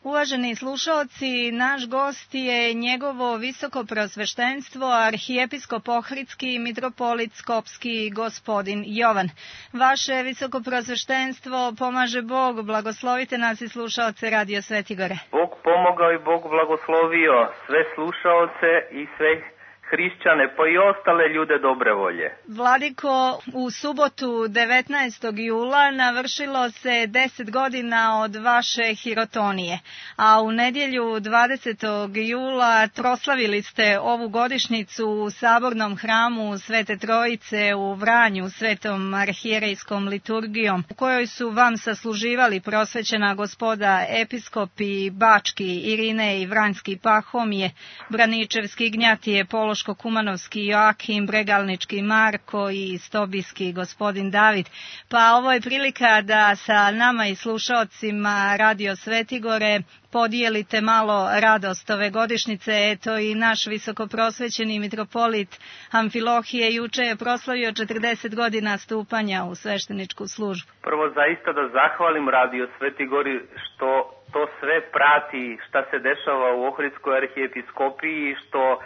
Uvaženi slušaoci, naš gost je njegovo visoko prosveštenstvo, arhijepiskop Ohridski i mitropolit Skopski gospodin Jovan. Vaše visoko prosveštenstvo pomaže Bog, blagoslovite nas i slušaoce Radio Sveti Gore. Bog pomogao i Bog blagoslovio sve slušaoce i sve hrišćane, pa i ostale ljude dobre volje. Vladiko, u subotu 19. jula navršilo se 10 godina od vaše hirotonije, a u nedjelju 20. jula proslavili ste ovu godišnjicu u Sabornom hramu Svete Trojice u Vranju svetom arhijerejskom liturgijom, u kojoj su vam sasluživali prosvećena gospoda episkopi Bački, Irinej, Vranjski Pahomije, Braničevski Gnjatije, Kumanovski Joakim, Bregalnički Marko i Stobijski gospodin David. Pa ovo je prilika da sa nama i slušaocima Radio Svetigore podijelite malo radost ove godišnjice. Eto i naš visokoprosvećeni mitropolit Amfilohije juče je proslavio 40 godina stupanja u svešteničku službu. Prvo zaista da zahvalim Radio Svetigori što to sve prati šta se dešava u Ohridskoj arhijepiskopiji, što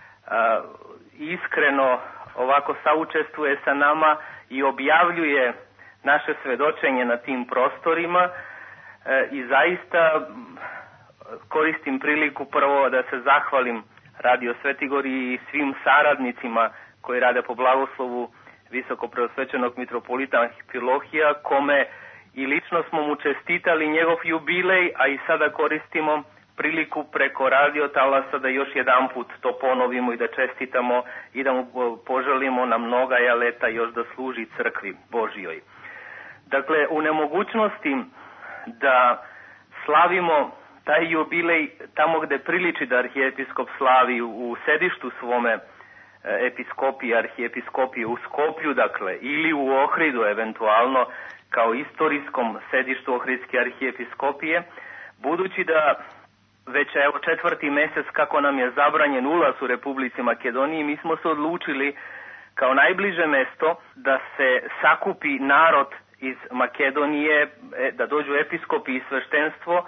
iskreno ovako saučestvuje sa nama i objavljuje naše svedočenje na tim prostorima i zaista koristim priliku prvo da se zahvalim Radio Svetigori i svim saradnicima koji rade po blagoslovu visokopreosvećenog mitropolita Amfilohija, kome i lično smo mu čestitali njegov jubilej, a i sada koristimo priliku preko radio talasa da još jedan put to ponovimo i da čestitamo i da mu poželimo na mnoga leta još da služi crkvi Božjoj. Dakle, u nemogućnosti da slavimo taj jubilej tamo gde priliči da arhijepiskop slavi u sedištu svome episkopije, arhijepiskopije u Skoplju, dakle, ili u Ohridu eventualno kao istorijskom sedištu Ohridske arhijepiskopije, budući da već evo 4. mjesec kako nam je zabranjen ulaz u Republici Makedoniji, mi smo se odlučili kao najbliže mesto da se sakupi narod iz Makedonije, da dođu episkopi i sveštenstvo.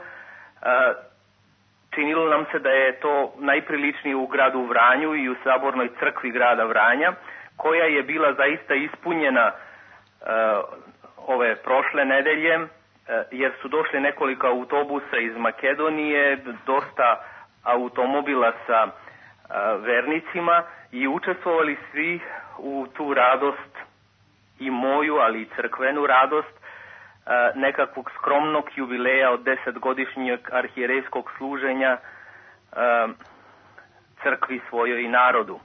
Činilo nam se da je to najpriličnije u gradu Vranju i u Sabornoj crkvi grada Vranja, koja je bila zaista ispunjena ove prošle nedelje, jer su došli nekoliko autobusa iz Makedonije, dosta automobila sa vernicima i učestvovali svi u tu radost i moju, ali i crkvenu radost nekakvog skromnog jubileja od 10-godišnjeg arhijerejskog služenja crkvi svojoj i narodu.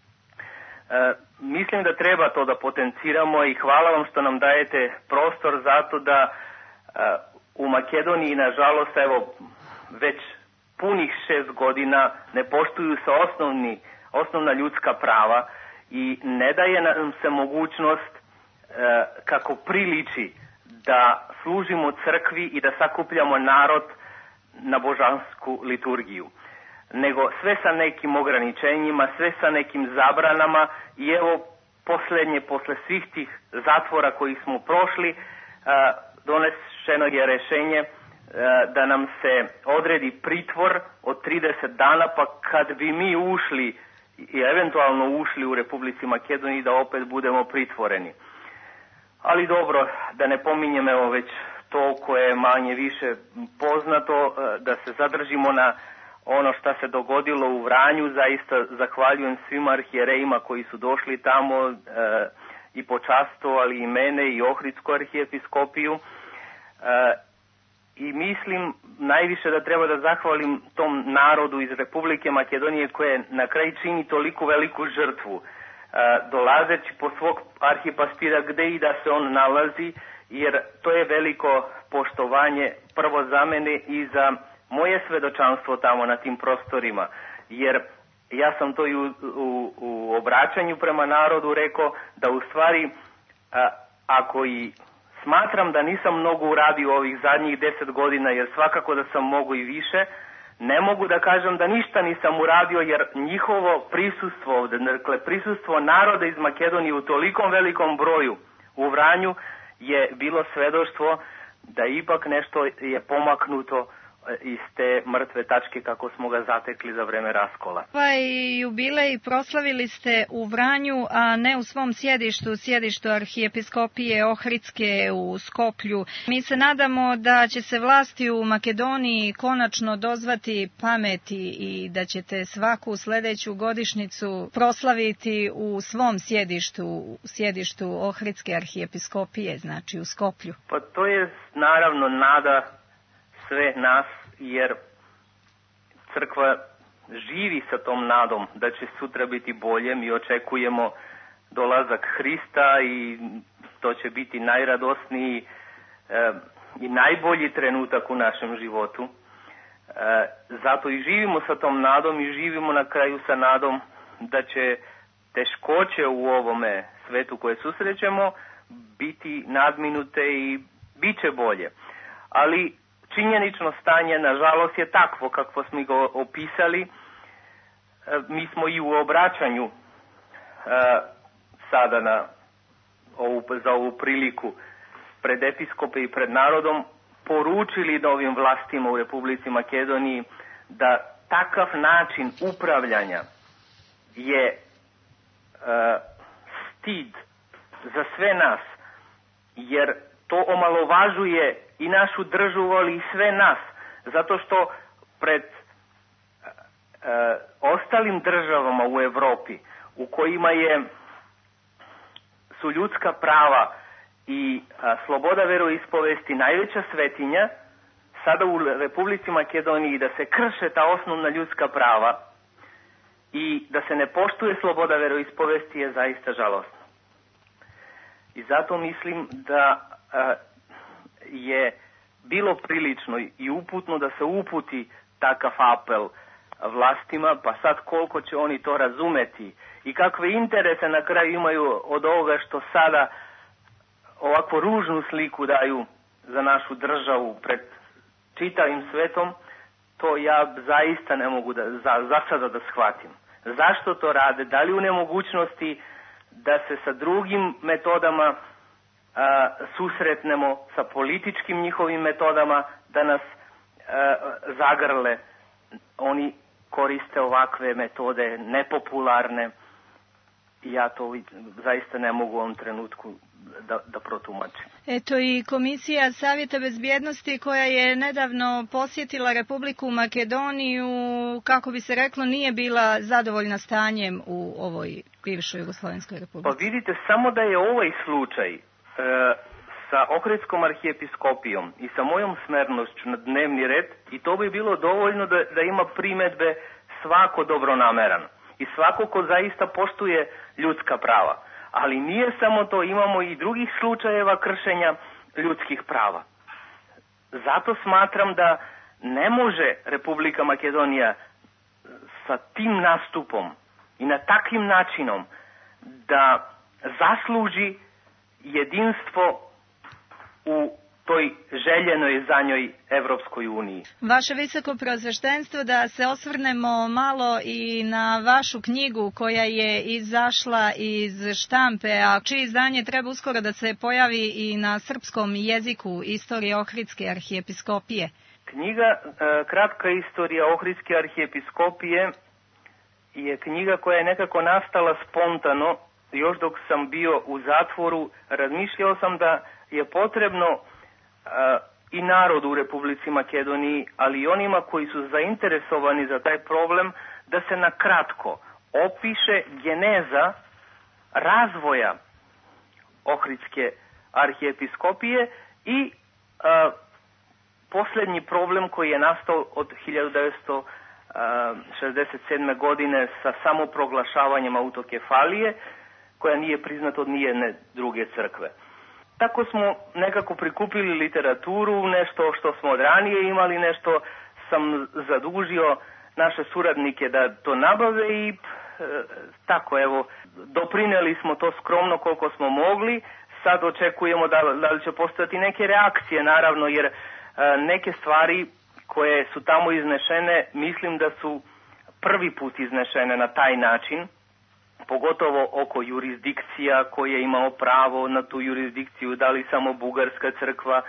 Mislim da treba to da potenciramo i hvala vam što nam dajete prostor zato da u Makedoniji, nažalost, evo, već punih 6 godina ne poštuju se osnovna ljudska prava i ne daje nam se mogućnost kako priliči da služimo crkvi i da sakupljamo narod na božansku liturgiju, nego sve sa nekim ograničenjima, sve sa nekim zabranama i evo posle svih tih zatvora koji smo prošli, donešeno je rešenje da nam se odredi pritvor od 30 dana, pa kad bi mi ušli i eventualno ušli u Republici Makedoniji da opet budemo pritvoreni. Ali dobro, da ne pominjem evo već to koje je manje više poznato, da se zadržimo na ono što se dogodilo u Vranju. Zaista zahvaljujem svim arhijerejima koji su došli tamo i počastovali i mene i Ohridsku arhijepiskopiju. I mislim najviše da treba da zahvalim tom narodu iz Republike Makedonije koje na kraju čini toliko veliku žrtvu, dolazeći po svog arhipastira gde i da se on nalazi, jer to je veliko poštovanje prvo za mene i za moje svedočanstvo tamo na tim prostorima, jer ja sam to i u obraćanju prema narodu rekao da u stvari ako i smatram da nisam mnogo uradio ovih zadnjih 10 godina, jer svakako da sam mogo i više, ne mogu da kažem da ništa nisam uradio, jer njihovo prisustvo ovde, dakle prisustvo naroda iz Makedonije u tolikom velikom broju u Vranju je bilo svedoštvo da ipak nešto je pomaknuto iz te mrtve tačke kako smo ga zatekli za vreme raskola. Ovaj jubilej proslavili ste u Vranju, a ne u svom sjedištu arhijepiskopije Ohridske u Skoplju. Mi se nadamo da će se vlasti u Makedoniji konačno dozvati pameti i da ćete svaku sljedeću godišnjicu proslaviti u svom sjedištu Ohridske arhijepiskopije, znači u Skoplju. Pa to je naravno nada sve nas, jer crkva živi sa tom nadom da će sutra biti bolje. Mi očekujemo dolazak Hrista i to će biti najradosniji i najbolji trenutak u našem životu. Zato i živimo sa tom nadom i živimo na kraju sa nadom da će teškoće u ovome svetu koje susrećemo biti nadminute i bit će bolje. Ali činjenično stanje, nažalost, je takvo kakvo smo ga opisali. Mi smo i u obraćanju sada za ovu priliku pred episkope i pred narodom poručili novim vlastima u Republici Makedoniji da takav način upravljanja je stid za sve nas, jer to omalovažuje i našu državu, ali i sve nas, zato što pred ostalim državama u Europi u kojima su ljudska prava i sloboda veroispovesti najveća svetinja, sada u Republici Makedoniji da se krše ta osnovna ljudska prava i da se ne poštuje sloboda veroispovesti je zaista žalostno. I zato mislim da je bilo prilično i uputno da se uputi takav apel vlastima, pa sad koliko će oni to razumeti i kakve interese na kraju imaju od ovoga što sada ovakvu ružnu sliku daju za našu državu pred čitavim svetom, to ja zaista ne mogu za sada da shvatim. Zašto to rade? Da li u nemogućnosti da se sa drugim metodama susretnemo, sa političkim njihovim metodama, da nas zagrle? Oni koriste ovakve metode nepopularne i ja to zaista ne mogu u ovom trenutku da protumačim. Eto i Komisija Savjeta bezbjednosti koja je nedavno posjetila Republiku Makedoniju, kako bi se reklo, nije bila zadovoljna stanjem u ovoj bivšoj Jugoslovenskoj republici. Pa vidite, samo da je ovaj slučaj sa Ohridskom arhijepiskopijom i sa mojom smernošću na dnevni red, i to bi bilo dovoljno da ima primedbe svako dobronameran i svako ko zaista poštuje ljudska prava. Ali nije samo to, imamo i drugih slučajeva kršenja ljudskih prava. Zato smatram da ne može Republika Makedonija sa tim nastupom i na takvim načinom da zasluži jedinstvo u toj željenoj za njoj Evropskoj uniji. Vaše visoko preosveštenstvo, da se osvrnemo malo i na vašu knjigu koja je izašla iz štampe, a čije izdanje treba uskoro da se pojavi i na srpskom jeziku, Istorija Ohridske arhijepiskopije. Knjiga Kratka istorija Ohridske arhijepiskopije je knjiga koja je nekako nastala spontano. Još dok sam bio u zatvoru, razmišljao sam da je potrebno i narodu u Republici Makedoniji, ali i onima koji su zainteresovani za taj problem, da se na kratko opiše geneza razvoja Ohridske arhijepiskopije i posljednji problem koji je nastao od 1967. godine sa samoproglašavanjem autokefalije, koja nije priznata od nijedne druge crkve. Tako smo nekako prikupili literaturu, nešto što smo od ranije imali, nešto sam zadužio naše suradnike da to nabave i tako evo, doprineli smo to skromno koliko smo mogli. Sad očekujemo da li će postojati neke reakcije, naravno, jer neke stvari koje su tamo iznešene, mislim da su prvi put iznešene na taj način, pogotovo oko jurisdikcija koje je imao pravo na tu jurisdikciju, da li samo Bugarska crkva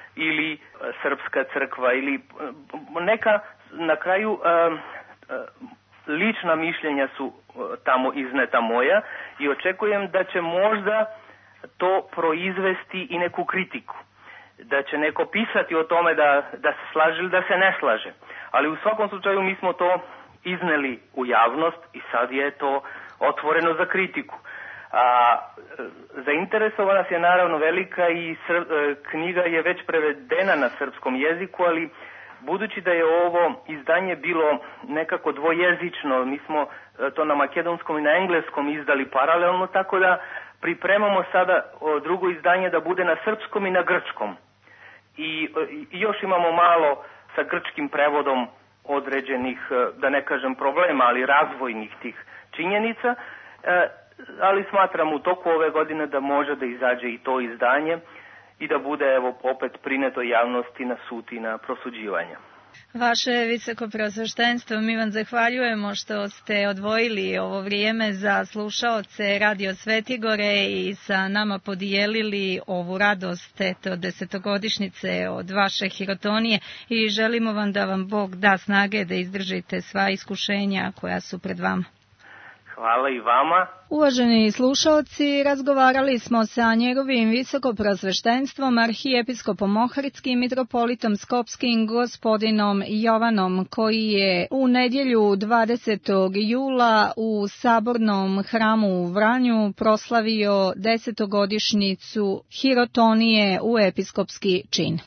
ili srpska crkva ili neka na kraju lična mišljenja su tamo izneta moja i očekujem da će možda to proizvesti i neku kritiku. Da će neko pisati o tome da se slaže ili da se ne slaže. Ali u svakom slučaju mi smo to izneli u javnost i sad je to otvoreno za kritiku. Zainteresovanost je naravno velika i knjiga je već prevedena na srpskom jeziku, ali budući da je ovo izdanje bilo nekako dvojezično, mi smo to na makedonskom i na engleskom izdali paralelno, tako da pripremamo sada drugo izdanje da bude na srpskom i na grčkom. I još imamo malo sa grčkim prevodom određenih, da ne kažem problema, ali razvojnih tih činjenica, ali smatram u toku ove godine da može da izađe i to izdanje i da bude evo opet prineto javnosti na sud i na prosuđivanje. Vaše visokopreosveštenstvo, mi vam zahvaljujemo što ste odvojili ovo vrijeme za slušaoce Radio Svetigore i sa nama podijelili ovu radost desetogodišnjice od vaše hirotonije i želimo vam da vam Bog da snage da izdržite sva iskušenja koja su pred vama. Hvala i vama. Uvaženi slušaoci, razgovarali smo sa njegovim visokopreosveštenstvom, arhijepiskopom Ohridskim, mitropolitom Skopskim, gospodinom Jovanom, koji je u nedjelju 20. jula u Sabornom hramu u Vranju proslavio 10-godišnjicu hirotonije u episkopski čin.